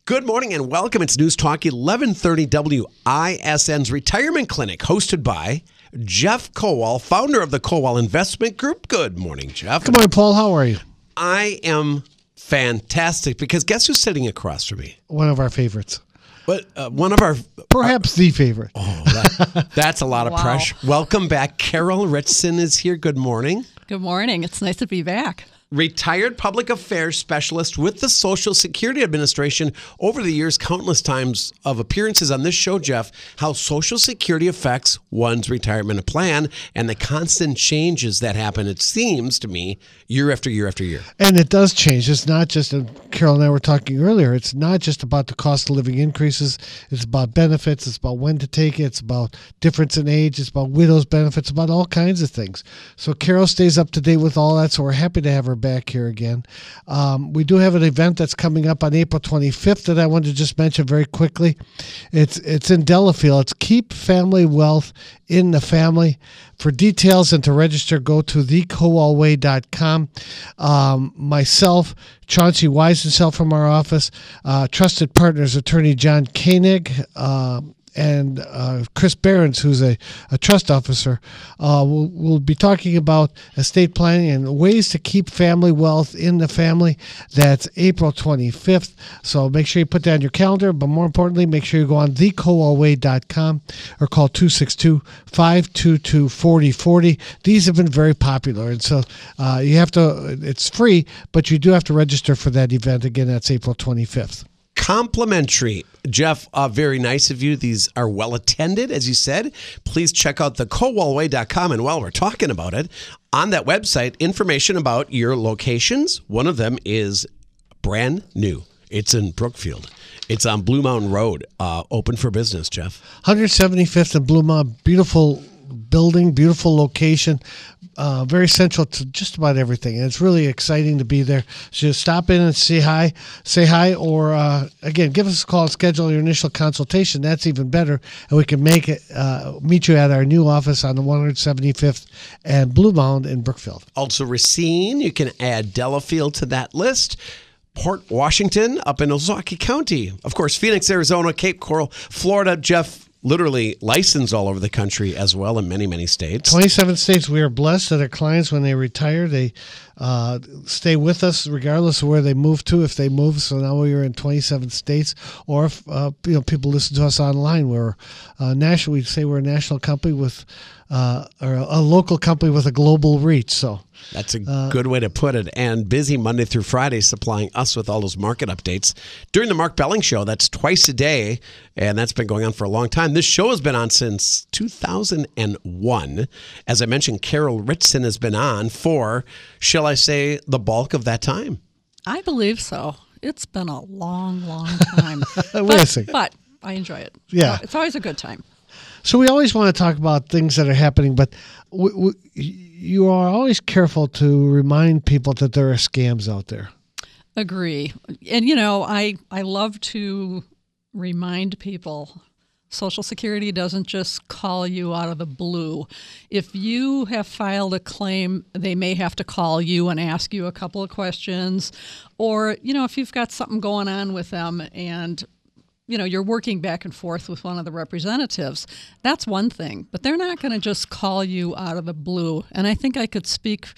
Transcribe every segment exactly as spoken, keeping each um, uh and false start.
Good morning and welcome. It's News Talk eleven thirty W I S N's Retirement Clinic, hosted by Jeff Kowal, founder of the Kowal Investment Group. Good morning, Jeff. Good morning, Paul. How are you? I am fantastic because guess who's sitting across from me? One of our favorites. But uh, one of our... Perhaps the favorite. Oh, that, that's a lot of Wow. pressure. Welcome back. Carol Richson is here. Good morning. Good morning. It's nice to be back. Retired public affairs specialist with the Social Security Administration. Over the years, countless times of appearances on this show, Jeff, how Social Security affects one's retirement plan and the constant changes that happen, it seems to me, year after year after year. And it does change. It's not just, and Carol and I were talking earlier, it's not just about the cost of living increases. It's about benefits. It's about when to take it. It's about difference in age. It's about widows' benefits, about all kinds of things. So Carol stays up to date with all that, so we're happy to have her back here again. Um, we do have an event that's coming up on April twenty-fifth that I wanted to just mention very quickly. It's it's in Delafield. It's Keep Family Wealth in the Family. For details and to register, go to the kowal way dot com. Um, myself, Chauncey Weisensel from our office, uh, trusted partners, attorney John Koenig, um, and uh, Chris Behrens, who's a, a trust officer, uh, we'll, we'll be talking about estate planning and ways to keep family wealth in the family. That's April twenty-fifth. So make sure you put that on your calendar, but more importantly, make sure you go on the kowal way dot com or call two six two, five two two, four zero four zero. These have been very popular, and so uh, you have to, it's free, but you do have to register for that event. Again, that's April twenty-fifth. Complimentary. Jeff, uh, very nice of you. These are well attended, as you said. Please check out the kowal way dot com. And while we're talking about it, on that website, information about your locations. One of them is brand new. It's in Brookfield. It's on Blue Mountain Road, uh, open for business, Jeff. one seventy-fifth and Blue Mountain, beautiful building, beautiful location, uh, very central to just about everything. And it's really exciting to be there. So stop in and say hi, say hi, or uh, again, give us a call and schedule your initial consultation. That's even better. And we can make it, uh, meet you at our new office on the one seventy-fifth and Blue Mountain in Brookfield. Also Racine, you can add Delafield to that list. Port Washington up in Ozaukee County. Of course, Phoenix, Arizona, Cape Coral, Florida. Jeff, literally licensed all over the country as well in many, many states. twenty-seven states. We are blessed that our clients, when they retire, they uh, stay with us regardless of where they move to, if they move. So now we are in twenty-seven states. Or if uh, you know, people listen to us online, we're uh, national. We say we're a national company with, uh, or a local company with a global reach. So that's a uh, good way to put it. And busy Monday through Friday supplying us with all those market updates. During the Mark Belling Show, that's twice a day, and that's been going on for a long time. This show has been on since two thousand one. As I mentioned, Carol Richson has been on for, shall I say, the bulk of that time. I believe so. It's been a long, long time. Wait but, a second. but I enjoy it. Yeah. It's always a good time. So we always want to talk about things that are happening, but we, we, you are always careful to remind people that there are scams out there. Agree. And, you know, I, I love to remind people Social Security doesn't just call you out of the blue. If you have filed a claim, they may have to call you and ask you a couple of questions. Or, you know, if you've got something going on with them and you know, you're working back and forth with one of the representatives, that's one thing. But they're not going to just call you out of the blue. And I think I could speak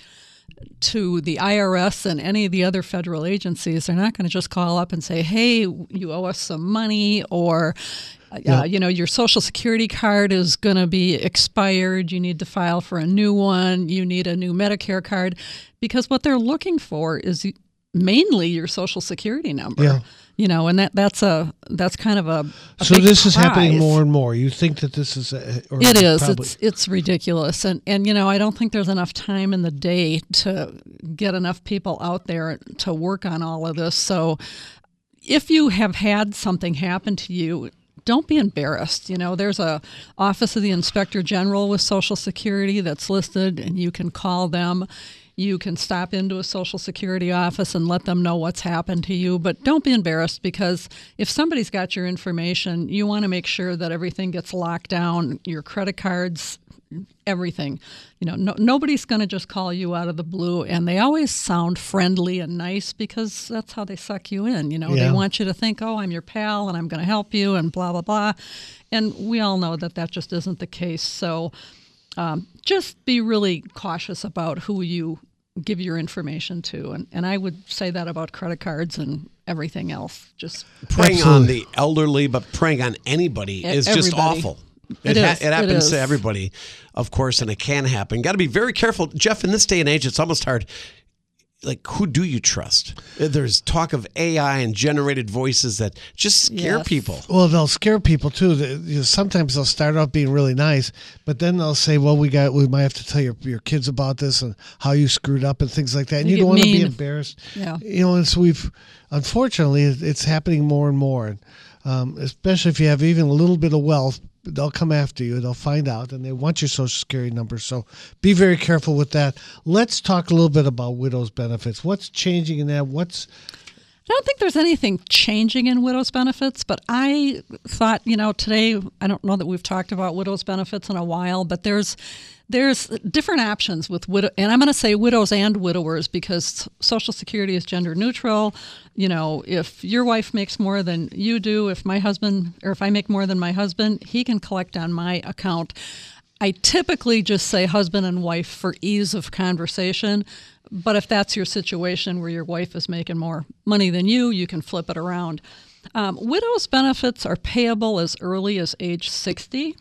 to the I R S and any of the other federal agencies. They're not going to just call up and say, hey, you owe us some money, or, Yeah. uh, you know, your Social Security card is going to be expired. You need to file for a new one. You need a new Medicare card. Because what they're looking for is mainly your Social Security number. Yeah. You know, and that that's a that's kind of a, a so big this is prize. happening more and more. You think that this is a, or It is. probably- It's it's ridiculous, and and you know I don't think there's enough time in the day to get enough people out there to work on all of this. So, if you have had something happen to you, don't be embarrassed. You know, there's a Office of the Inspector General with Social Security that's listed, and you can call them. You can stop into a Social Security office and let them know what's happened to you. But don't be embarrassed, because if somebody's got your information, you want to make sure that everything gets locked down, your credit cards, everything. You know, no, nobody's going to just call you out of the blue, and they always sound friendly and nice because that's how they suck you in. You know, Yeah. they want you to think, oh, I'm your pal and I'm going to help you and blah, blah, blah. And we all know that that just isn't the case. So um, just be really cautious about who you give your information to. And, and I would say that about credit cards and everything else. Just Preying Absolutely. on the elderly, but preying on anybody E- is just everybody. awful. It ha- is. it happens It is. to everybody, of course, and it can happen. Got to be very careful. Jeff, in this day and age, it's almost hard. Like, who do you trust? There's talk of A I and generated voices that just scare Yes. people. Well, they'll scare people too. They- you know, sometimes they'll start off being really nice, but then they'll say, "Well, we got we might have to tell your your kids about this and how you screwed up and things like that." And They you get don't want to be mean. embarrassed. Yeah. You know, and so we've unfortunately it- it's happening more and more, and um, especially if you have even a little bit of wealth. They'll come after you. They'll find out, and they want your social security number. So be very careful with that. Let's talk a little bit about widows' benefits. What's changing in that? What's I don't think there's anything changing in widows benefits, but I thought, you know, today, I don't know that we've talked about widows benefits in a while, but there's there's different options with widow, and I'm going to say widows and widowers because Social Security is gender neutral. You know, if your wife makes more than you do, if my husband, or if I make more than my husband, he can collect on my account. I typically just say husband and wife for ease of conversation. But if that's your situation where your wife is making more money than you, you can flip it around. Um, widows' benefits are payable as early as age sixty.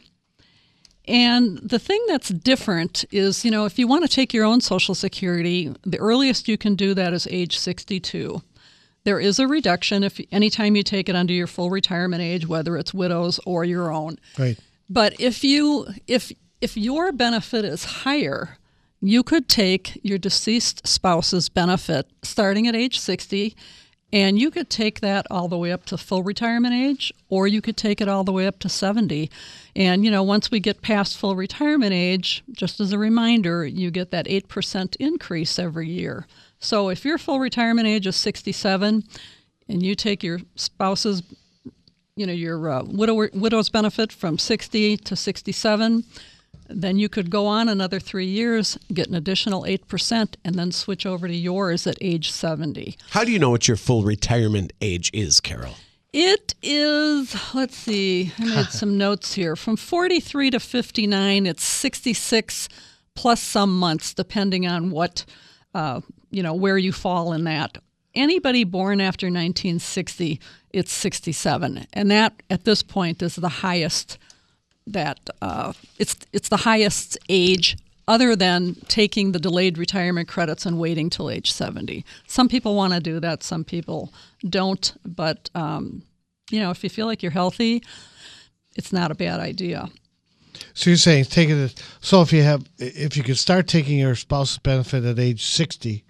And the thing that's different is, you know, if you want to take your own Social Security, the earliest you can do that is age sixty-two. There is a reduction if anytime you take it under your full retirement age, whether it's widows or your own. right? But if you if if your benefit is higher, you could take your deceased spouse's benefit starting at age sixty, and you could take that all the way up to full retirement age, or you could take it all the way up to seventy. And, you know, once we get past full retirement age, just as a reminder, you get that eight percent increase every year. So if your full retirement age is sixty-seven and you take your spouse's you know, your uh, widow, widow's benefit from sixty to sixty-seven, then you could go on another three years, get an additional eight percent, and then switch over to yours at age seventy. How do you know what your full retirement age is, Carol? It is, let's see, I made some notes here. From forty-three to fifty-nine, it's sixty-six plus some months, depending on what, uh, you know, where you fall in that. Anybody born after nineteen sixty, it's sixty-seven, and that at this point is the highest that uh, it's it's the highest age other than taking the delayed retirement credits and waiting till age seventy. Some people want to do that, some people don't, but um, you know, if you feel like you're healthy, it's not a bad idea. So you're saying take it. So if you have, if you could start taking your spouse's benefit at age sixty,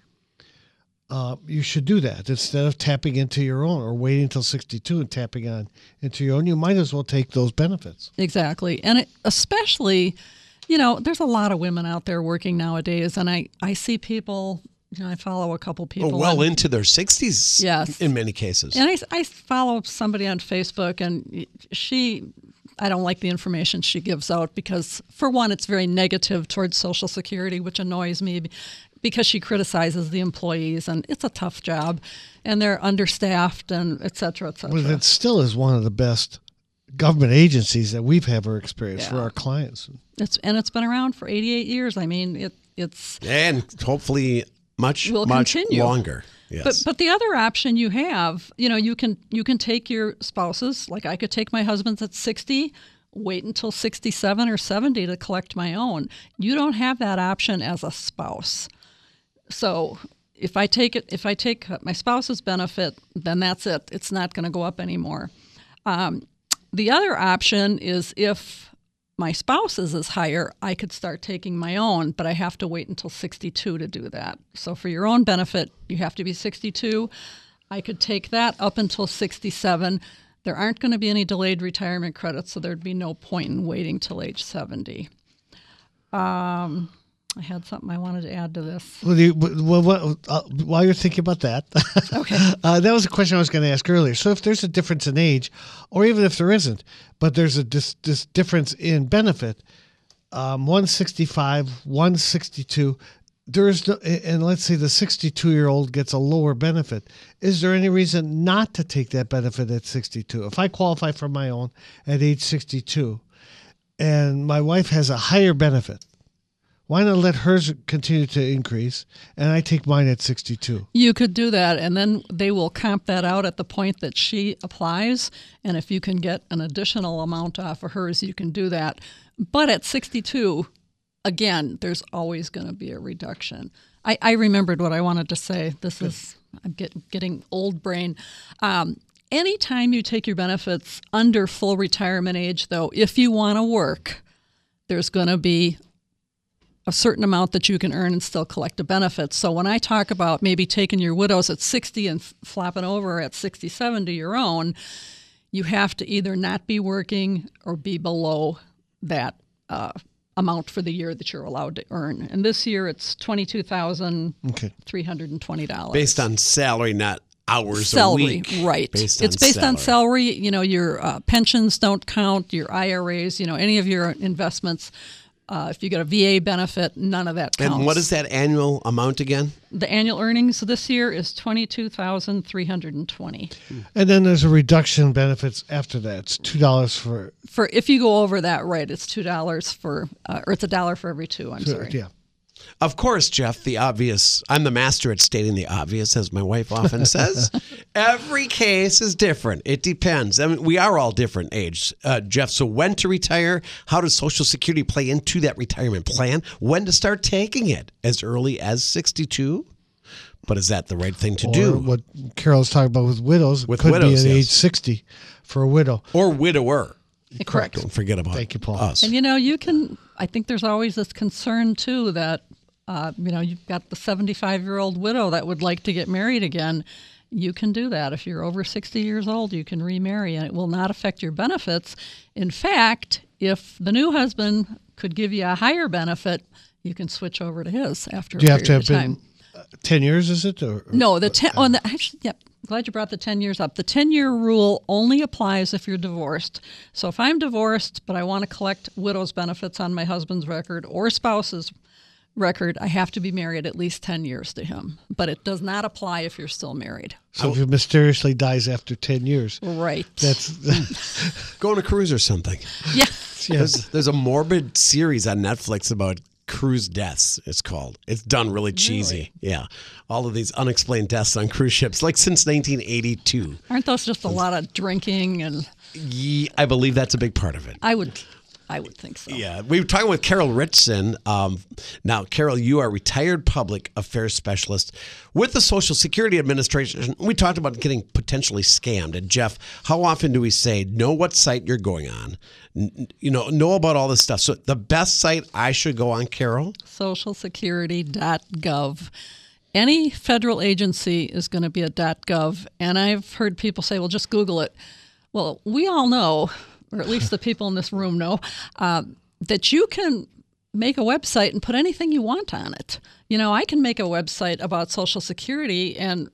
uh, you should do that instead of tapping into your own or waiting until sixty-two and tapping on into your own. You might as well take those benefits. Exactly, and it, especially, you know, there's a lot of women out there working nowadays, and I I see people. You know, I follow a couple people. Oh, well on- into their sixties, Yes. in many cases. And I, I follow somebody on Facebook, and she, I don't like the information she gives out because, for one, it's very negative towards Social Security, which annoys me because she criticizes the employees, and it's a tough job, and they're understaffed, and et cetera, et cetera. Well, it still is one of the best government agencies that we've ever experienced for Yeah. our clients. It's and it's been around for eighty-eight years. I mean, it it's. And hopefully much, Will much continue. longer. Yes. But but the other option you have, you know, you can you can take your spouses. Like I could take my husband's at sixty, wait until sixty-seven or seventy to collect my own. You don't have that option as a spouse. So if I take it, if I take my spouse's benefit, then that's it. It's not going to go up anymore. Um, the other option is if my spouse's is higher, I could start taking my own, but I have to wait until sixty-two to do that. So for your own benefit, you have to be sixty-two. I could take that up until sixty-seven. There aren't going to be any delayed retirement credits, so there'd be no point in waiting till age seventy. Um, I had something I wanted to add to this. Well, you, well, well uh, while you're thinking about that, Okay. uh, that was a question I was going to ask earlier. So if there's a difference in age, or even if there isn't, but there's a dis, dis difference in benefit, um, one sixty-five, one sixty-two. There's no, and let's say the sixty-two-year-old gets a lower benefit. Is there any reason not to take that benefit at sixty-two? If I qualify for my own at age sixty-two and my wife has a higher benefit, why not let hers continue to increase and I take mine at sixty-two? You could do that, and then they will comp that out at the point that she applies. And if you can get an additional amount off of hers, you can do that. But at sixty-two, again, there's always going to be a reduction. I, I remembered what I wanted to say. This Good. is, I'm get, getting old brain. Um, anytime you take your benefits under full retirement age, though, if you want to work, there's going to be a certain amount that you can earn and still collect a benefit. So when I talk about maybe taking your widow's at sixty and f- flopping over at sixty-seven to your own, you have to either not be working or be below that uh, amount for the year that you're allowed to earn. And this year it's twenty-two thousand three hundred twenty dollars. Okay. Based on salary, not hours salary, a week. Right. Based it's on based salary. on salary. You know, your uh, pensions don't count, your I R As, you know, any of your investments. Uh, if you get a V A benefit, none of that counts. And what is that annual amount again? The annual earnings this year is twenty-two thousand three hundred twenty dollars. And then there's a reduction in benefits after that. It's two dollars for... For if you go over that, right, it's two dollars for, uh, or it's a dollar for every two, I'm sorry. Yeah. Of course, Jeff, the obvious. I'm the master at stating the obvious, as my wife often says. Every case is different. It depends. I mean, we are all different age, uh, Jeff. So when to retire? How does Social Security play into that retirement plan? When to start taking it? As early as sixty-two? But is that the right thing to or do? What Carol's talking about with widows With could widows, be at yes. age sixty for a widow. Or widower. Correct. Don't forget about Thank you, Paul. us. And, you know, you can, I think there's always this concern, too, that, uh, you know, you've got the seventy-five-year-old widow that would like to get married again. You can do that. If you're over sixty years old, you can remarry, and it will not affect your benefits. In fact, if the new husband could give you a higher benefit, you can switch over to his after Do you a have to period have of time. been uh, ten years, is it? Or, or No, the ten. On the actually, yep. Glad you brought the ten years up. The ten-year rule only applies if you're divorced. So if I'm divorced, but I want to collect widow's benefits on my husband's record or spouse's record, I have to be married at least ten years to him. But it does not apply if you're still married. So if he mysteriously dies after ten years, Right. that's Go on a cruise or something. Yeah. There's, there's a morbid series on Netflix about cruise deaths, it's called. It's done really cheesy. Really? Yeah. All of these unexplained deaths on cruise ships, like since nineteen eighty-two. Aren't those just a lot of drinking? And Yeah, I believe that's a big part of it. I would, I would think so. Yeah. We were talking with Carol Richson. Um, now, Carol, you are retired public affairs specialist with the Social Security Administration. We talked about getting potentially scammed. And Jeff, how often do we say, know what site you're going on? N- you know, know about all this stuff. So the best site I should go on, Carol? social security dot gov. Any federal agency is going to be a .gov, and I've heard people say, well, just Google it. Well, we all know, or at least the people in this room know, uh, that you can make a website and put anything you want on it. You know, I can make a website about Social Security, and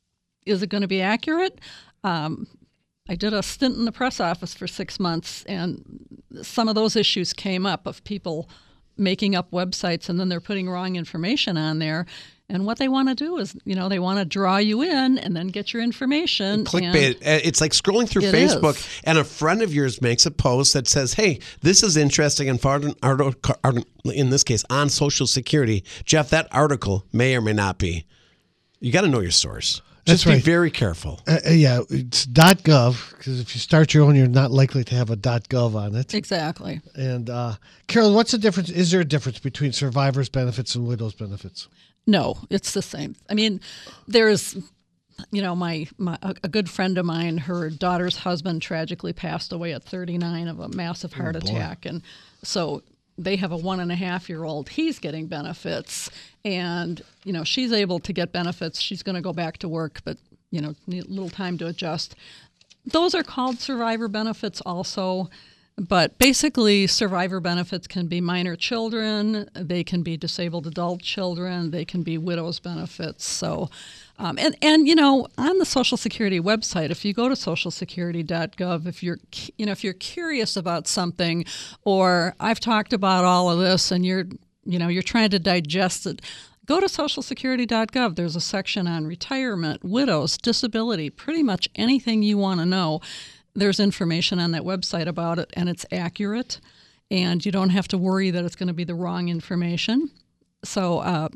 is it going to be accurate? Um, I did a stint in the press office for six months, and some of those issues came up of people making up websites and then they're putting wrong information on there. And what they want to do is, you know, they want to draw you in and then get your information. Clickbait. and It's like scrolling through It Facebook is. and a friend of yours makes a post that says, hey, this is interesting. And for an article, in this case, on Social Security, Jeff, that article may or may not be. You got to know your source. That's Just be right. very careful. uh, uh, yeah, it's .gov because if you start your own, you're not likely to have a .gov on it. Exactly. And uh, Carol, what's the difference? Is there a difference between survivors' benefits and widows' benefits? No, it's the same. I mean, there's, you know, my, my a a good friend of mine, her daughter's husband tragically passed away at thirty-nine of a massive heart boy. attack. And so they have a one and a half year old. He's getting benefits. And, you know, she's able to get benefits. She's going to go back to work, but, you know, need a little time to adjust. Those are called survivor benefits also. But basically, survivor benefits can be minor children, they can be disabled adult children, they can be widows' benefits. So, um, and and you know, on the Social Security website, if you go to social security dot gov, if you're you know if you're curious about something, or I've talked about all of this, and you're you know you're trying to digest it. Go to social security dot gov. There's a section on retirement, widows, disability, pretty much anything you want to know. There's information on that website about it, and it's accurate, and you don't have to worry that it's going to be the wrong information. So uh,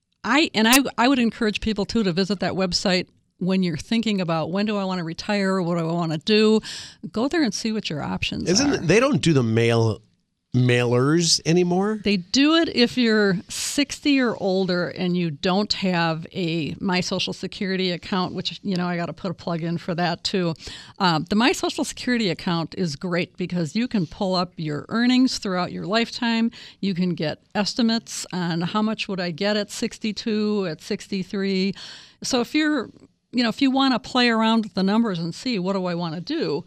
I and I, I would encourage people, too, to visit that website when you're thinking about when do I want to retire, what do I want to do. Go there and see what your options Isn't are. it, they don't do the mail mailers anymore? They do it if you're sixty or older and you don't have a My Social Security account, which, you know, I got to put a plug in for that too. Um, the My Social Security account is great because you can pull up your earnings throughout your lifetime. You can get estimates on how much would I get at sixty-two, at sixty-three. So if you're, you know, if you want to play around with the numbers and see what do I want to do,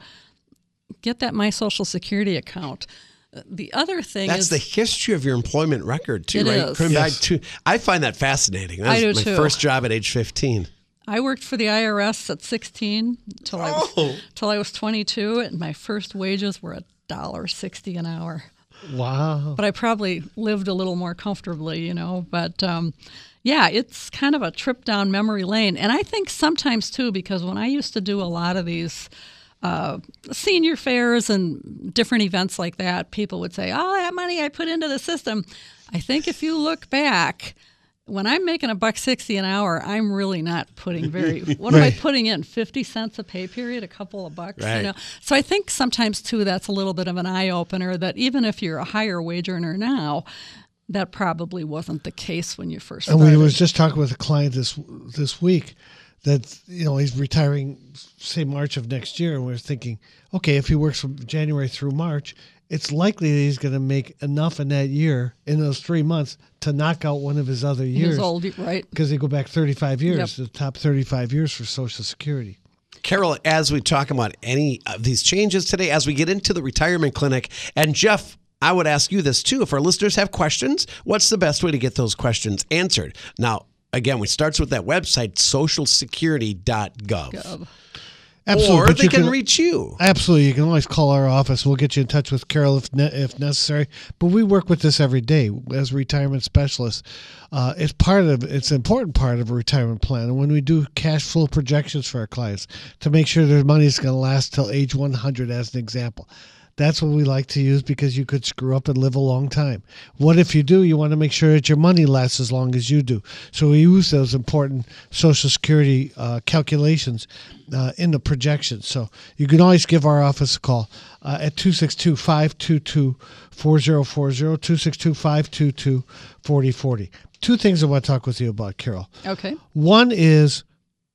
get that My Social Security account. The other thing That's is the history of your employment record, too, It right? is. Coming back Yes. to, I find that fascinating. That I was do, my too. first job at age fifteen. I worked for the I R S at sixteen till I was, Oh. till I was twenty-two, and my first wages were a dollar sixty an hour. Wow. But I probably lived a little more comfortably, you know. But um, yeah, it's kind of a trip down memory lane, and I think sometimes too, because when I used to do a lot of these uh, senior fairs and different events like that, people would say, "Oh, that money I put into the system." I think if you look back, when I'm making a buck sixty an hour, I'm really not putting very. What am I Right. putting in? Fifty cents a pay period, a couple of bucks. Right. You know. So I think sometimes too that's a little bit of an eye opener. That even if you're a higher wage earner now, that probably wasn't the case when you first And started. we was just talking with a client this this week that, you know, he's retiring, say, March of next year, and we we're thinking, okay, if he works from January through March, it's likely that he's going to make enough in that year, in those three months, to knock out one of his other He years. was old, right? Because they go back thirty-five years, Yep. the top thirty-five years for Social Security. Carol, as we talk about any of these changes today, as we get into the retirement clinic, and Jeff, I would ask you this too. If our listeners have questions, what's the best way to get those questions answered? Now, again, we starts with that website, social security dot gov. Gov. Absolutely. Or but they you can, reach you. Absolutely. You can always call our office. We'll get you in touch with Carol if ne- if necessary. But we work with this every day as retirement specialists. Uh, it's part of it's an important part of a retirement plan. And when we do cash flow projections for our clients to make sure their money is going to last till age one hundred, as an example. That's what we like to use because you could screw up and live a long time. What if you do? You want to make sure that your money lasts as long as you do. So we use those important Social Security uh, calculations uh, in the projections. So you can always give our office a call uh, at two six two, five two two, four zero four zero, two six two, five two two, four zero four zero. Two things I want to talk with you about, Carol. Okay. One is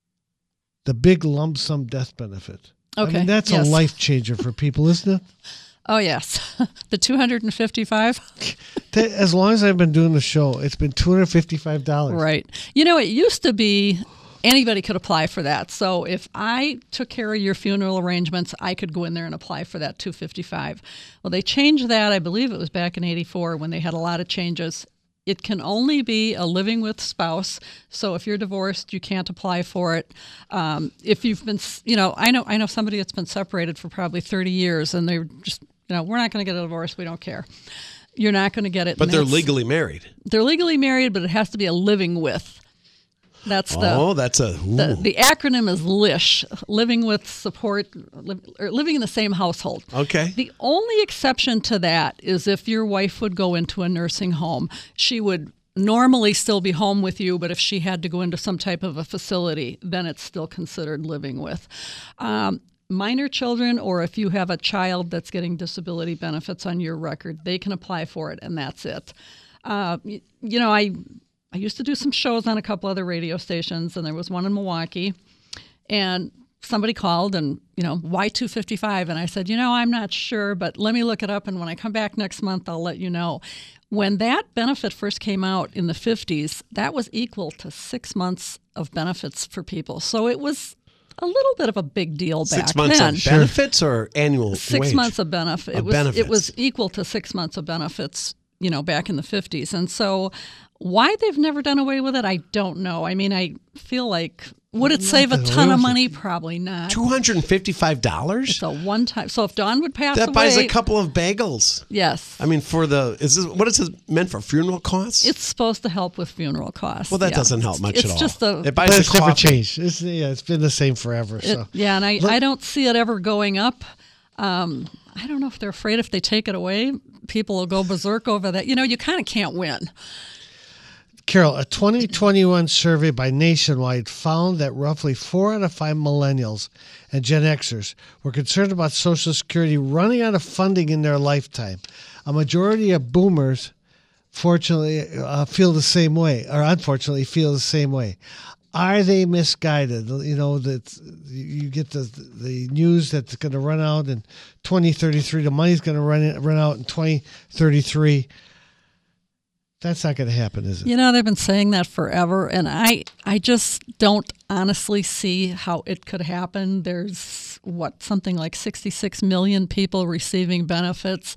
the big lump sum death benefit. I Okay, mean, that's yes. a life changer for people, isn't it? Oh yes, the two hundred and fifty-five. T- As long as I've been doing the show, it's been two hundred fifty-five dollars. Right. You know, it used to be anybody could apply for that. So if I took care of your funeral arrangements, I could go in there and apply for that two hundred fifty-five. Well, they changed that. I believe it was back in eighty-four when they had a lot of changes. It can only be a living with spouse. So if you're divorced, you can't apply for it. Um, if you've been, you know, I know I know somebody that's been separated for probably thirty years, and they're just, you know, we're not going to get a divorce. We don't care. You're not going to get it. But and they're that's- legally married. They're legally married, but it has to be a living with. That's the Oh, that's a. Ooh. the, the acronym is LISH, living with support, li- or living in the same household. Okay. The only exception to that is if your wife would go into a nursing home. She would normally still be home with you, but if she had to go into some type of a facility, then it's still considered living with. Um, minor children, or if you have a child that's getting disability benefits on your record, they can apply for it, and that's it. Uh, you, you know, I... I used to do some shows on a couple other radio stations, and there was one in Milwaukee, and somebody called and, you know, why two hundred fifty-five? And I said, you know, I'm not sure, but let me look it up, and when I come back next month, I'll let you know. When that benefit first came out in the fifties, that was equal to six months of benefits for people. So it was a little bit of a big deal back Six months then. of benefits or annual Six wage? months of benefit. It Of was benefits. it was equal to six months of benefits, you know, back in the fifties. And so why they've never done away with it, I don't know. I mean, I feel like would it save a Nothing. ton I of don't money? Probably not. two hundred fifty-five dollars? It's a one time. So if Dawn would pass That away, buys a couple of bagels. yes, I mean, for the is this what is this meant for? Funeral costs? it's supposed to help with funeral costs. Well, that yeah. doesn't help much it's at all. Just a, it buys But a it's never coffee. changed. It's, yeah, it's been the same forever. It- So yeah, and I, Look- I don't see it ever going up. Um, I don't know if they're afraid if they take it away, people will go berserk over that. You know, you kind of can't win. Carol, a twenty twenty-one survey by Nationwide found that roughly four out of five millennials and Gen Xers were concerned about Social Security running out of funding in their lifetime. A majority of boomers, fortunately, uh, feel the same way, or unfortunately, feel the same way. Are they misguided? You know, that you get the the news that's going to run out in twenty thirty-three. The money's going to run in, run out in twenty thirty-three. That's not going to happen, is it? You know, they've been saying that forever, and I, I just don't honestly see how it could happen. There's, what, something like sixty-six million people receiving benefits.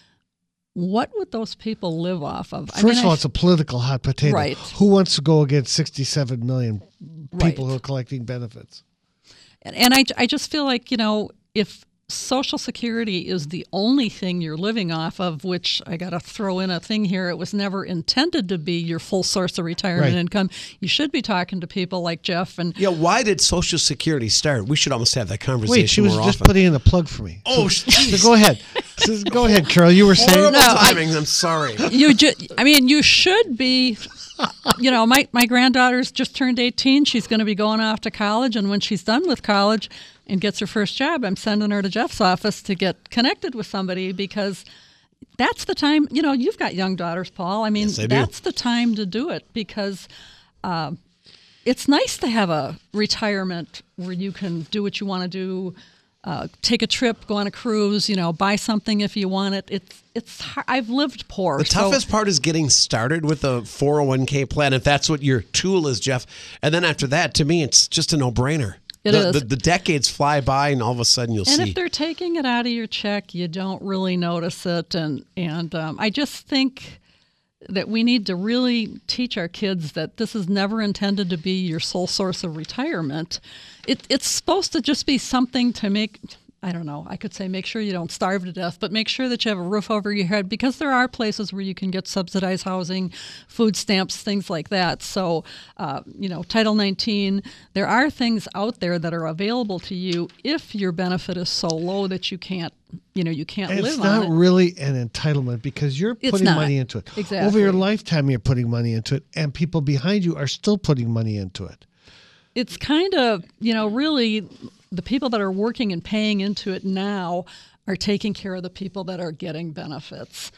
What would those people live off of? I First mean, of all, I- it's a political hot potato. Right. Who wants to go against sixty-seven million people Right. who are collecting benefits? And, and I, I just feel like, you know, if Social Security is the only thing you're living off of, which I got to throw in a thing here, it was never intended to be your full source of retirement Right. income. You should be talking to people like Jeff and Yeah, why did Social Security start? We should almost have that conversation Wait, she was more just often. putting in a plug for me. Oh, so, jeez. so go ahead. So go ahead, Carol. You were saying. Horrible No, I- timing. I'm sorry. you just, I mean, you should be, you know, my, my granddaughter's just turned eighteen. She's going to be going off to college. And when she's done with college and gets her first job, I'm sending her to Jeff's office to get connected with somebody because that's the time, you know, you've got young daughters, Paul. I mean, Yes, I do. that's the time to do it because uh, it's nice to have a retirement where you can do what you want to do. Uh, take a trip, go on a cruise, you know, buy something if you want it. It's it's. Hard. I've lived poor. The so- toughest part is getting started with a four oh one k plan, if that's what your tool is, Jeff. And then after that, to me, it's just a no-brainer. It the, is. The, the decades fly by, and all of a sudden you'll And see. if they're taking it out of your check, you don't really notice it. And and um, I just think that we need to really teach our kids that this is never intended to be your sole source of retirement. It, it's supposed to just be something to make, I don't know, I could say make sure you don't starve to death, but make sure that you have a roof over your head because there are places where you can get subsidized housing, food stamps, things like that. So, uh, you know, Title nineteen, there are things out there that are available to you if your benefit is so low that you can't, you know, you can't And live it's on not it. really an entitlement because you're It's putting not. money into it. Exactly. Over your lifetime, you're putting money into it, and people behind you are still putting money into it. It's kind of, you know, really the people that are working and paying into it now are taking care of the people that are getting benefits.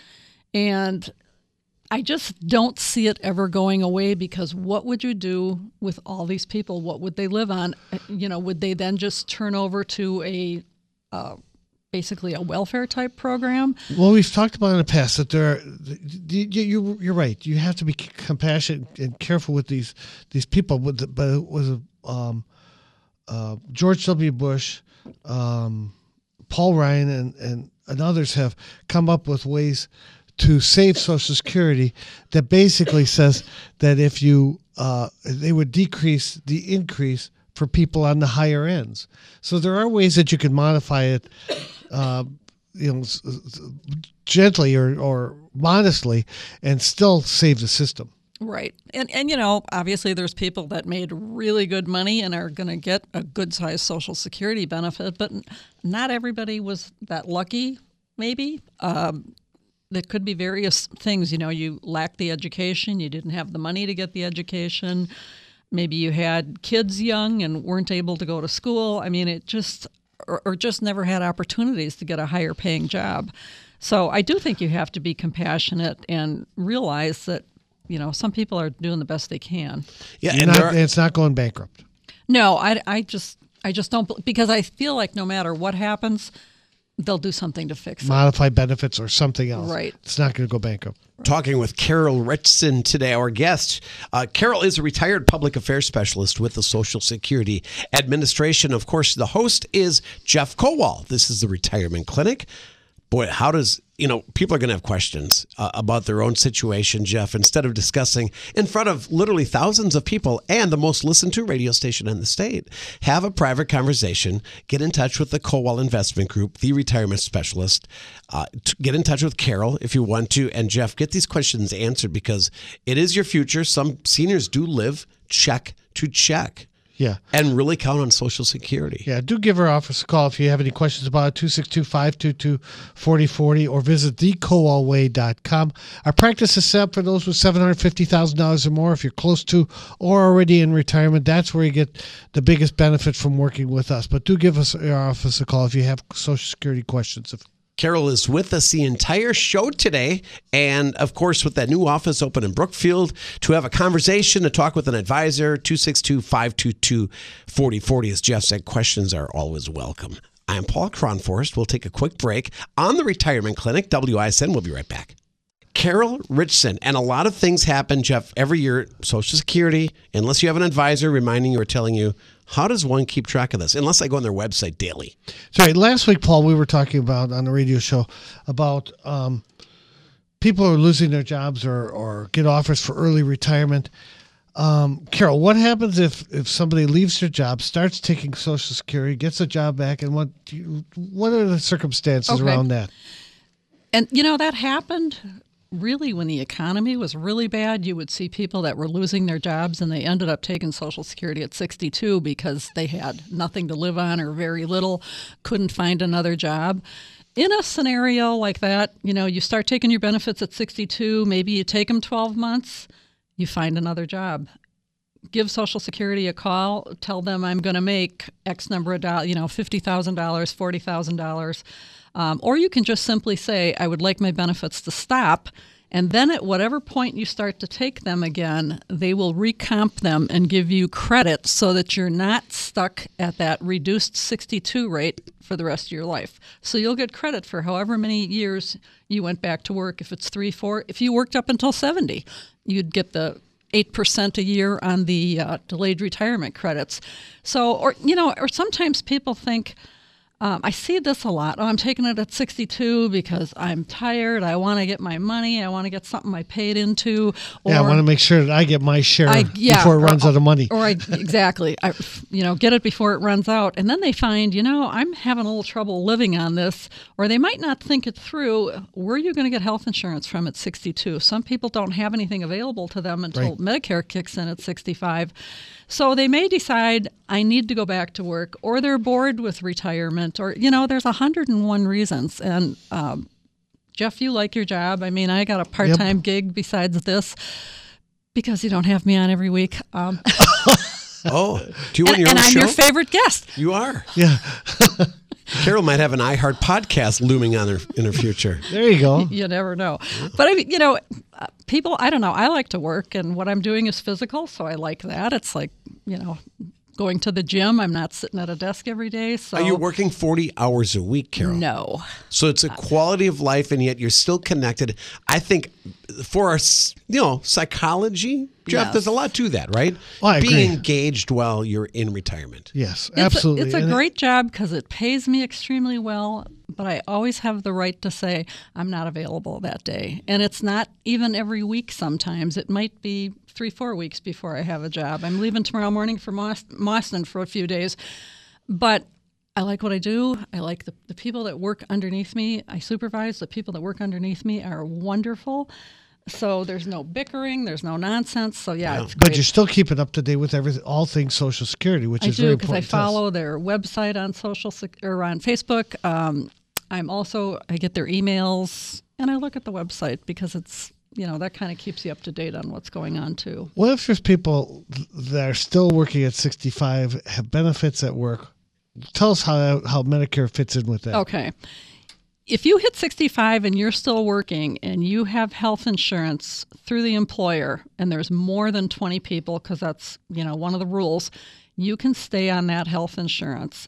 And I just don't see it ever going away because what would you do with all these people? What would they live on? You know, would they then just turn over to a uh, basically a welfare type program? Well, we've talked about in the past that there are, you, you, you're right. You have to be compassionate and careful with these these people. But it was um, uh, George W. Bush, um, Paul Ryan, and, and, and others have come up with ways to save Social Security that basically says that if you, uh, they would decrease the increase for people on the higher ends. So there are ways that you can modify it, uh, you know, s- s- gently or, or modestly and still save the system. Right. And, and, you know, obviously there's people that made really good money and are going to get a good sized Social Security benefit, but n- not everybody was that lucky, maybe. Um, there could be various things. You know, you lacked the education, you didn't have the money to get the education. Maybe you had kids young and weren't able to go to school. I mean, it just, or, or just never had opportunities to get a higher paying job. So I do think you have to be compassionate and realize that, you know, some people are doing the best they can. yeah, You're and not, there are- it's not going bankrupt. No, I, I just, I just don't, because I feel like no matter what happens, they'll do something to fix it. Modify benefits or something else. Right. It's not going to go bankrupt. Talking with Carol Richson today, our guest. Uh, Carol is a retired public affairs specialist with the Social Security Administration. Of course, the host is Jeff Kowal. This is the Retirement Clinic. Boy, how does, you know, people are going to have questions uh, about their own situation, Jeff, instead of discussing in front of literally thousands of people and the most listened to radio station in the state. Have a private conversation. Get in touch with the Kowal Investment Group, the retirement specialist. Uh, t- get in touch with Carol if you want to. And Jeff, get these questions answered because it is your future. Some seniors do live check to check. Yeah. And really count on Social Security. Yeah, do give our office a call if you have any questions about it, two six two, five two two, four zero four zero, or visit the kowal way dot com. Our practice is set up for those with seven hundred fifty thousand dollars or more. If you're close to or already in retirement, that's where you get the biggest benefit from working with us. But do give us our office a call if you have Social Security questions. If Carol is with us the entire show today. And of course, with that new office open in Brookfield, to have a conversation, to talk with an advisor, two six two, five two two, four zero four zero. As Jeff said, questions are always welcome. I'm Paul Cronforst. We'll take a quick break on the Retirement Clinic, W I S N. We'll be right back. Carol Richson, and a lot of things happen, Jeff, every year. Social Security, unless you have an advisor reminding you or telling you, how does one keep track of this? Unless I go on their website daily. Sorry, last week, Paul, we were talking about on the radio show about um, people who are losing their jobs or, or get offers for early retirement. Um, Carol, what happens if, if somebody leaves their job, starts taking Social Security, gets a job back, and what do you, what are the circumstances Okay. around that? And, you know, that happened really when the economy was really bad. You would see people that were losing their jobs and they ended up taking Social Security at sixty-two because they had nothing to live on or very little, couldn't find another job. In a scenario like that, you know, you start taking your benefits at sixty-two, maybe you take them twelve months, you find another job. Give Social Security a call, tell them I'm going to make X number of dollars, you know, fifty thousand dollars, forty thousand dollars. Um, or you can just simply say, I would like my benefits to stop. And then at whatever point you start to take them again, they will recomp them and give you credit so that you're not stuck at that reduced sixty-two rate for the rest of your life. So you'll get credit for however many years you went back to work. If it's three, four, if you worked up until seventy, you'd get the eight percent a year on the uh, delayed retirement credits. So, or, you know, or sometimes people think, Um, I see this a lot. Oh, I'm taking it at sixty-two because I'm tired. I want to get my money. I want to get something I paid into. Or, Yeah, I want to make sure that I get my share I, yeah, before it or- runs out of money. Or I, exactly. I, you know, get it before it runs out. And then they find, you know, I'm having a little trouble living on this. Or they might not think it through. Where are you going to get health insurance from at sixty-two? Some people don't have anything available to them until Right. Medicare kicks in at sixty-five. So they may decide, I need to go back to work, or they're bored with retirement, or, you know, there's one hundred and one reasons. And um, Jeff, you like your job. I mean, I got a part-time Yep. gig besides this because you don't have me on every week. Um, Oh, do you want and your and own I'm show? your favorite guest. You are. Yeah, Carol might have an iHeart podcast looming on her in her future. there you go. You never know. But, I mean, you know, uh, people, I don't know. I like to work, and what I'm doing is physical, so I like that. It's like, you know, going to the gym. I'm not sitting at a desk every day. So Are you working forty hours a week, Carol? No. So it's a quality of life, and yet you're still connected. I think for our, s- you know, psychology, Jeff, Yes. there's a lot to that, right? Oh, I Being agree. engaged while you're in retirement. Yes, It's absolutely. A, it's a And it- great job because it pays me extremely well, but I always have the right to say I'm not available that day. And it's not even every week sometimes. It might be three, four weeks before I have a job. I'm leaving tomorrow morning for Mos- Boston for a few days. But I like what I do. I like the, the people that work underneath me. I supervise. The people that work underneath me are wonderful. So there's no bickering. There's no nonsense. So, yeah, it's great. But you're still keeping up to date with everything, all things Social Security, which I is very do because I important. to us. follow their website on social sec- or on Facebook. Um, I'm also I get their emails and I look at the website because it's you know that kind of keeps you up to date on what's going on too. What if there's people that are still working at sixty-five, have benefits at work? Tell us how how Medicare fits in with that. Okay. If you hit sixty-five and you're still working and you have health insurance through the employer and there's more than twenty people because that's, you know, one of the rules, you can stay on that health insurance.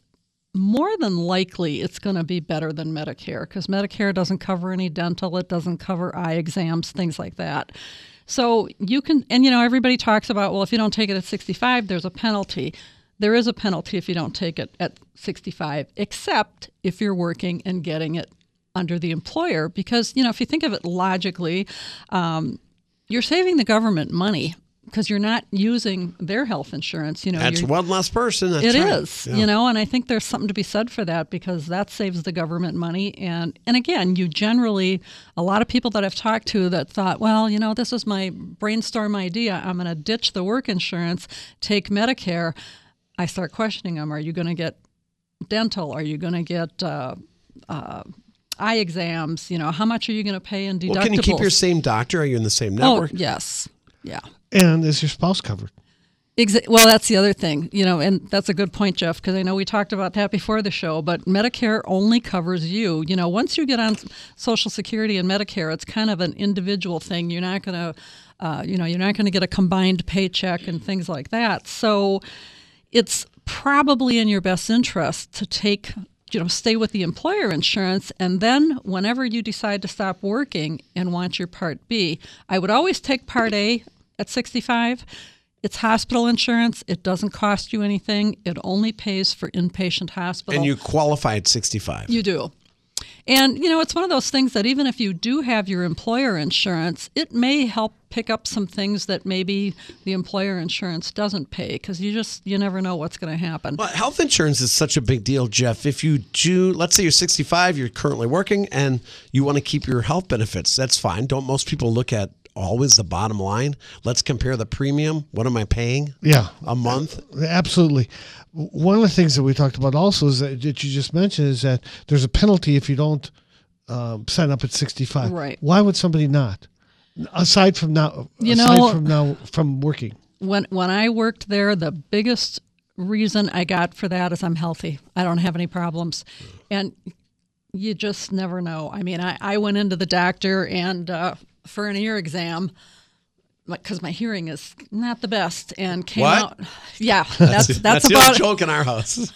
more than likely it's going to be better than Medicare, because Medicare doesn't cover any dental, it doesn't cover eye exams, things like that. So you can, and you know, everybody talks about, well, if you don't take it at sixty-five, there's a penalty. There is a penalty if you don't take it at sixty-five, except if you're working and getting it under the employer. Because, you know, if you think of it logically, um, you're saving the government money because you're not using their health insurance. You know, That's you're, one less person. That's It right. is, Yeah. you know, and I think there's something to be said for that, because that saves the government money. And, and again, you generally, a lot of people that I've talked to that thought, well, you know, this is my brainstorm idea. I'm going to ditch the work insurance, take Medicare. I start questioning them. Are you going to get dental? Are you going to get uh, uh, eye exams? You know, how much are you going to pay in deductibles? Well, can you keep your same doctor? Are you in the same network? Oh, yes. Yeah. And is your spouse covered? Exa- well, that's the other thing, you know, and that's a good point, Jeff, because I know we talked about that before the show, but Medicare only covers you. You know, once you get on Social Security and Medicare, it's kind of an individual thing. You're not going to, uh, you know, you're not going to get a combined paycheck and things like that. So it's probably in your best interest to take, you know, stay with the employer insurance, and then whenever you decide to stop working and want your Part B, I would always take Part A at sixty-five. It's hospital insurance. It doesn't cost you anything. It only pays for inpatient hospital. And you qualify at sixty-five. You do. And, you know, it's one of those things that even if you do have your employer insurance, it may help pick up some things that maybe the employer insurance doesn't pay, because you just, you never know what's going to happen. Well, health insurance is such a big deal, Jeff. If you do, let's say you're sixty-five, you're currently working, and you want to keep your health benefits, that's fine. Don't most people look at always the bottom line? Let's compare the premium. What am I paying? Yeah. A month? Absolutely. One of the things that we talked about also is that, that you just mentioned is that there's a penalty if you don't um, sign up at sixty-five. Right. Why would somebody not? Aside from now, You aside know- from now from working. When when I worked there, the biggest reason I got for that is I'm healthy. I don't have any problems. And you just never know. I mean, I, I went into the doctor and uh, for an ear exam, because my hearing is not the best, and came What? out. Yeah, that's that's, That's the about old joke in our house.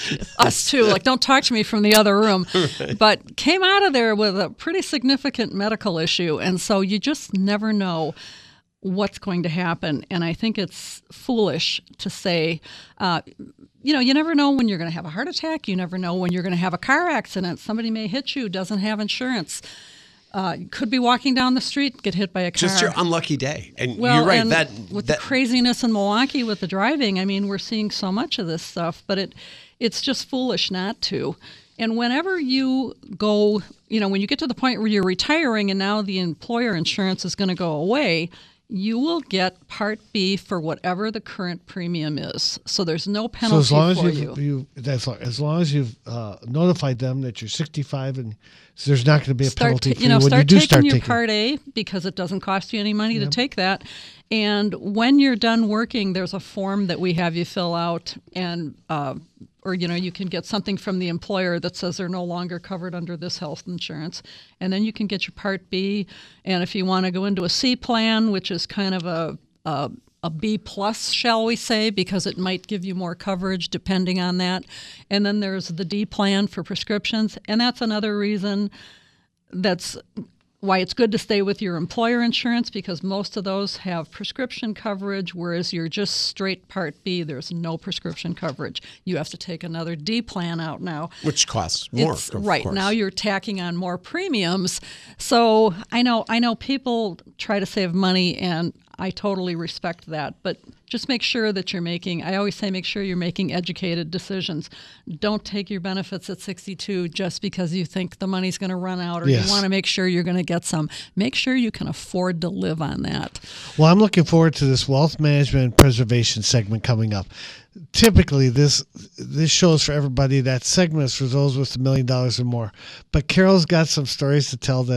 us too. Like, don't talk to me from the other room. Right. But came out of there with a pretty significant medical issue, and so you just never know what's going to happen. And I think it's foolish to say, uh, you know, you never know when you're going to have a heart attack. You never know when you're going to have a car accident. Somebody may hit you, doesn't have insurance. Uh, could be walking down the street, get hit by a car. Just your unlucky day. And Well, you're right. and that with that the craziness in Milwaukee with the driving, I mean, we're seeing so much of this stuff, but it it's just foolish not to. And whenever you go, you know, when you get to the point where you're retiring and now the employer insurance is going to go away, you will get Part B for whatever the current premium is. So there's no So penalty as long as for you've, you. you that's long, as long as you've uh, notified them that you're sixty-five, and so there's not going to be a Start penalty ta- for you know, you when start you do taking start your taking. Part A, because it doesn't cost you any money to take that. And when you're done working, there's a form that we have you fill out, and uh, or you know, you can get something from the employer that says they're no longer covered under this health insurance, and then you can get your Part B. And if you want to go into a C plan, which is kind of a a, a B plus, shall we say, because it might give you more coverage depending on that. And then there's the D plan for prescriptions, and that's another reason that's why it's good to stay with your employer insurance, because most of those have prescription coverage, whereas you're just straight Part B, there's no prescription coverage. You have to take another D plan out now. which costs more. It's, of right. course. Now you're tacking on more premiums. So I know I know people try to save money, and I totally respect that. But just make sure that you're making, I always say, make sure you're making educated decisions. Don't take your benefits at sixty-two just because you think the money's going to run out, or Yes. you want to make sure you're going to get some. Make sure you can afford to live on that. Well, I'm looking forward to this wealth management and preservation segment coming up. Typically, this this show is for everybody. That segment is for those with a million dollars or more. But Carol's got some stories to tell that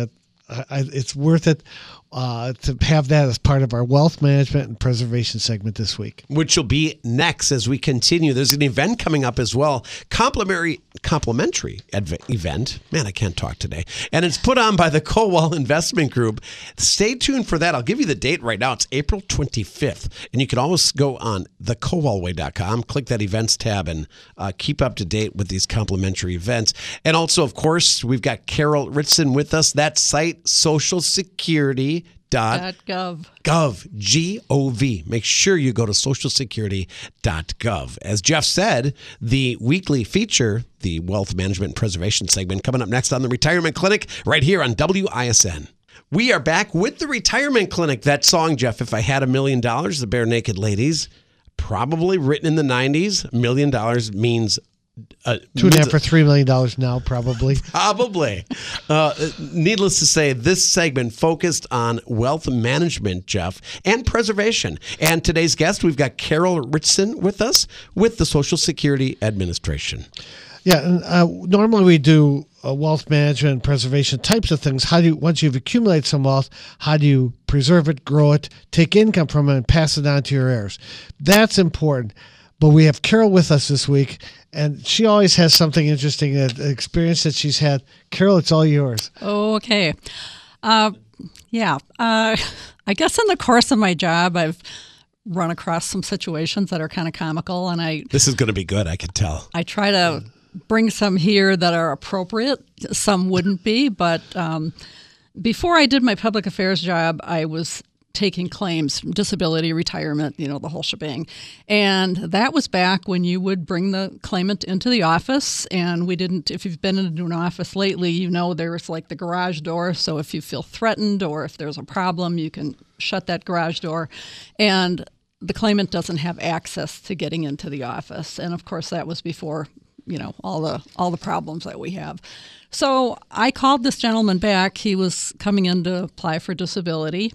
I, I, it's worth it uh, to have that as part of our wealth management and preservation segment this week. Which will be next as we continue. There's an event coming up as well. Complimentary, complimentary adv- event. Man, I can't talk today. And it's put on by the Kowal Investment Group. Stay tuned for that. I'll give you the date right now. It's April twenty-fifth. And you can always go on the kowal way dot com, click that events tab, and uh, keep up to date with these complimentary events. And also, of course, we've got Carol Ritson with us. That site, Social Security. Dot gov. Gov, G O V. Make sure you go to social security dot gov. As Jeff said, the weekly feature, the Wealth Management and Preservation segment, coming up next on the Retirement Clinic right here on W I S N. We are back with the Retirement Clinic. That song, Jeff, If I Had a Million Dollars, the Bare Naked Ladies, probably written in the nineties. A million dollars means Uh, Two and a half for three million dollars now, probably. Probably. Uh, needless to say, this segment focused on wealth management, Jeff, and preservation. And today's guest, we've got Carol Ritson with us with the Social Security Administration. Yeah, and uh, normally we do uh, wealth management and preservation types of things. How do you, once you've accumulated some wealth, how do you preserve it, grow it, take income from it, and pass it on to your heirs? That's important. But we have Carol with us this week, and she always has something interesting, an experience that she's had. Carol, it's all yours. Okay. Uh, yeah. Uh, I guess in the course of my job, I've run across some situations that are kind of comical, and I This is going to be good, I can tell. I try to bring some here that are appropriate. Some wouldn't be, but um, before I did my public affairs job, I was taking claims, disability, retirement, you know, the whole shebang. And that was back when you would bring the claimant into the office, and we didn't, if you've been into an office lately, you know there's like the garage door, so if you feel threatened or if there's a problem, you can shut that garage door, and the claimant doesn't have access to getting into the office. And of course, that was before, you know, all the all the problems that we have. So I called this gentleman back. He was coming in to apply for disability.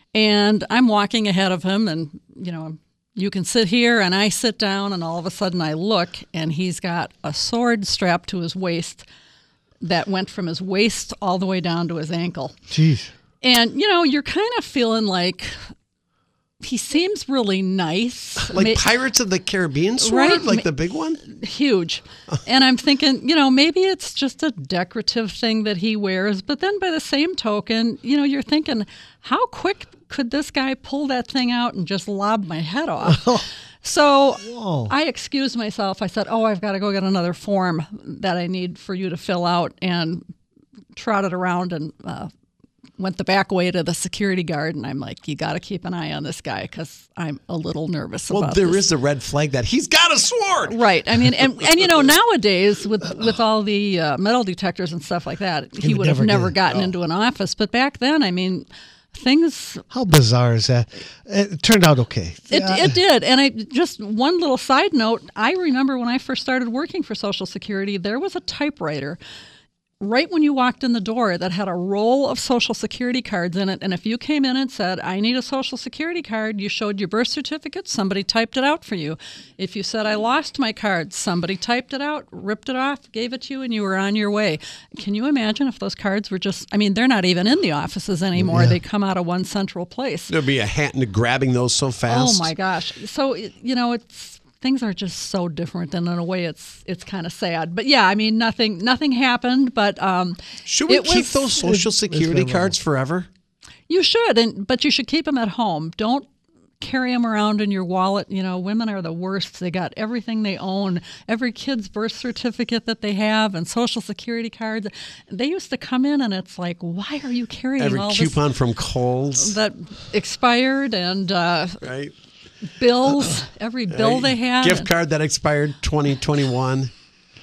And I'm walking ahead of him, and, you know, you can sit here, and I sit down, and all of a sudden I look, and he's got a sword strapped to his waist that went from his waist all the way down to his ankle. Jeez. And, you know, you're kind of feeling like he seems really nice. Like Ma- Pirates of the Caribbean sword? Right. Like Ma- the big one? Huge. And I'm thinking, you know, maybe it's just a decorative thing that he wears. But then by the same token, you know, you're thinking, how quick could this guy pull that thing out and just lob my head off? So Whoa. I excused myself. I said, oh, I've got to go get another form that I need for you to fill out, and trotted around and uh, went the back way to the security guard. And I'm like, you got to keep an eye on this guy because I'm a little nervous Well, about there this. is a red flag that he's got a sword. Right. I mean, and, and you know, nowadays with with all the uh, metal detectors and stuff like that, he, He would would have never never get it. gotten Oh. into an office. But back then, I mean, things, How bizarre is that? It turned out okay. it, Yeah. it did. And I just one little side note, I remember when I first started working for Social Security, there was a typewriter right when you walked in the door that had a roll of Social Security cards in it. And if you came in and said, I need a Social Security card, you showed your birth certificate, somebody typed it out for you. If you said, I lost my card, somebody typed it out, ripped it off, gave it to you, and you were on your way. Can you imagine if those cards were just, I mean, they're not even in the offices anymore. Yeah. They come out of one central place. There'd be a hat into grabbing those so fast. Oh my gosh. So, it- you know, it's, things are just so different, and in a way it's it's kind of sad. But yeah, I mean, nothing nothing happened, but um Should we it keep was- those Social it's Security memorable. cards forever? You should, and but you should keep them at home. Don't carry them around in your wallet. You know, women are the worst. They got everything they own, every kid's birth certificate that they have, and Social Security cards. They used to come in, and it's like, why are you carrying Every all coupon from Kohl's. this that expired, and uh, Right? bills, every bill they had. Gift card that expired twenty twenty-one.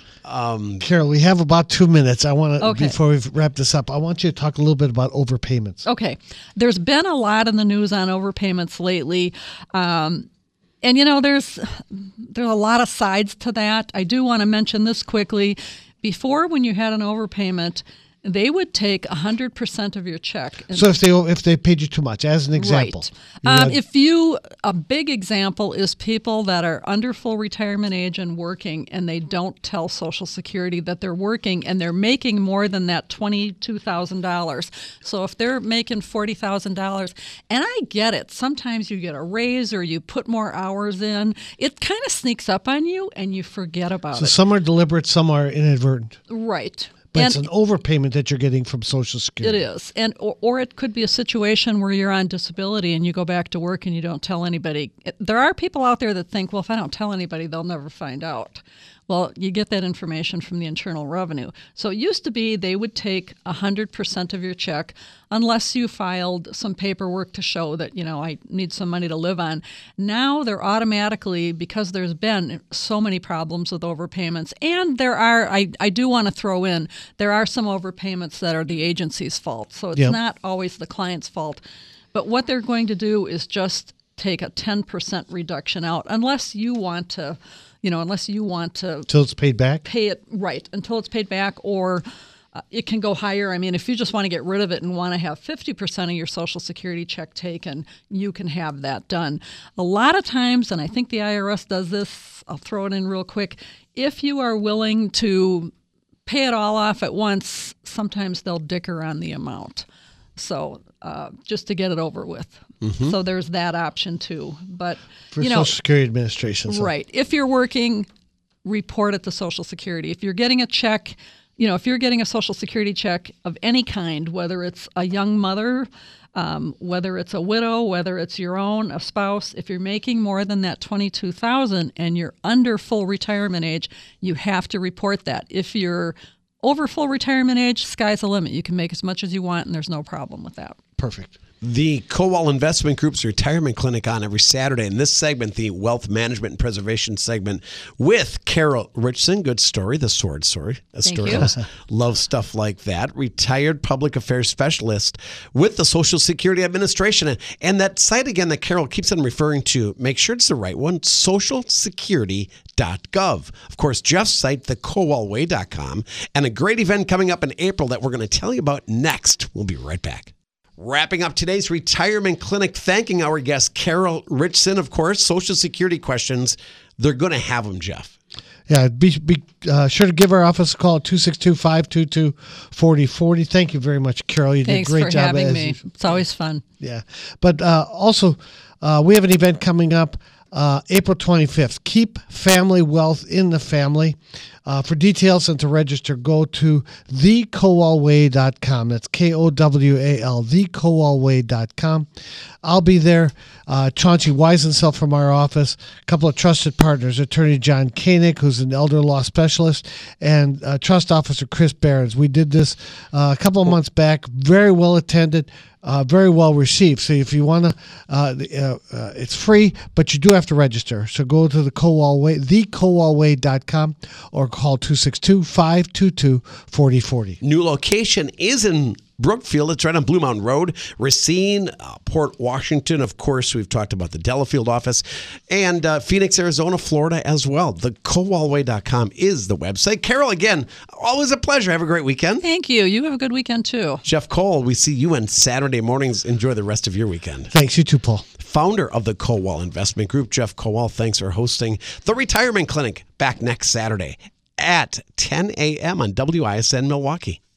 Carol, we have about two minutes. I want to, Okay. before we wrap this up, I want you to talk a little bit about overpayments. Okay. There's been a lot in the news on overpayments lately. Um, and, you know, there's there's a lot of sides to that. I do want to mention this quickly. Before, when you had an overpayment, they would take one hundred percent of your check. And So if they if they paid you too much, as an example. Right. you Um, had- if you, a big example is people that are under full retirement age and working, and they don't tell Social Security that they're working, and they're making more than that twenty-two thousand dollars. So if they're making forty thousand dollars, and I get it, sometimes you get a raise or you put more hours in, it kind of sneaks up on you and you forget about so it. some are deliberate, some are inadvertent. Right. But And- it's an overpayment that you're getting from Social It Security. is, and or, or it could be a situation where you're on disability and you go back to work and you don't tell anybody. It- There are people out there that think, well, if I don't tell anybody, they'll never find out. Well, you get that information from the Internal Revenue. So it used to be they would take one hundred percent of your check unless you filed some paperwork to show that, you know, I need some money to live on. Now they're automatically, because there's been so many problems with overpayments, and there are, I, I do want to throw in, there are some overpayments that are the agency's fault. So it's Yep. not always the client's fault. But what they're going to do is just take a ten percent reduction out unless you want to, you know, unless you want to Till it's paid back. pay it right until it's paid back, or uh, it can go higher. I mean, if you just want to get rid of it and want to have fifty percent of your Social Security check taken, you can have that done. A lot of times, and I think the I R S does this, I'll throw it in real quick, if you are willing to pay it all off at once, sometimes they'll dicker on the amount. So uh, just to get it over with. Mm-hmm. So there's that option too. But, For you know, Social Security Administration. So. right. If you're working, report it to Social Security. If you're getting a check, you know, if you're getting a Social Security check of any kind, whether it's a young mother, um, whether it's a widow, whether it's your own, a spouse, if you're making more than that twenty-two thousand dollars and you're under full retirement age, you have to report that. If you're over full retirement age, sky's the limit. You can make as much as you want, and there's no problem with that. Perfect. The Kowal Investment Group's Retirement Clinic on every Saturday. In this segment, the Wealth Management and Preservation segment with Carol Richson. Good story, the sword story. A Thank story. you. Love, love stuff like that. Retired public affairs specialist with the Social Security Administration. And that site, again, that Carol keeps on referring to, make sure it's the right one, social security dot gov. Of course, Jeff's site, the kowal way dot com. And a great event coming up in April that we're going to tell you about next. We'll be right back. Wrapping up today's Retirement Clinic, thanking our guest, Carol Richson. Of course, Social Security questions, they're going to have them, Jeff. Yeah, be, be uh, sure to give our office a call at two six two, five two two, four oh four oh. Thank you very much, Carol. You Thanks did a great for job. having as me. usual. It's always fun. Yeah. But uh, also, uh, we have an event coming up uh, April twenty-fifth. Keep family wealth in the family. Uh, for details and to register, go to the kowal way dot com. That's K O W A L, the kowal way dot com. I'll be there. Uh, Chauncey Weisensel from our office, a couple of trusted partners, Attorney John Koenig, who's an elder law specialist, and uh, Trust Officer Chris Behrens. We did this uh, a couple of months back. Very well attended. Uh, very well received. So if you want to, uh, uh, uh, it's free, but you do have to register. So go to the Kowal Way, the kowal way dot com, or call two six two, five two two, four oh four oh. New location is in Brookfield. It's right on Blue Mountain Road. Racine, uh, Port Washington. Of course, we've talked about the Delafield office. And uh, Phoenix, Arizona, Florida as well. The kowal way dot com is the website. Carol, again, always a pleasure. Have a great weekend. Thank you. You have a good weekend, too. Jeff Cole, we see you on Saturday mornings. Enjoy the rest of your weekend. Thanks, you too, Paul. Founder of the Kowal Investment Group, Jeff Kowal, thanks for hosting the Retirement Clinic. Back next Saturday at ten a.m. on W I S N Milwaukee.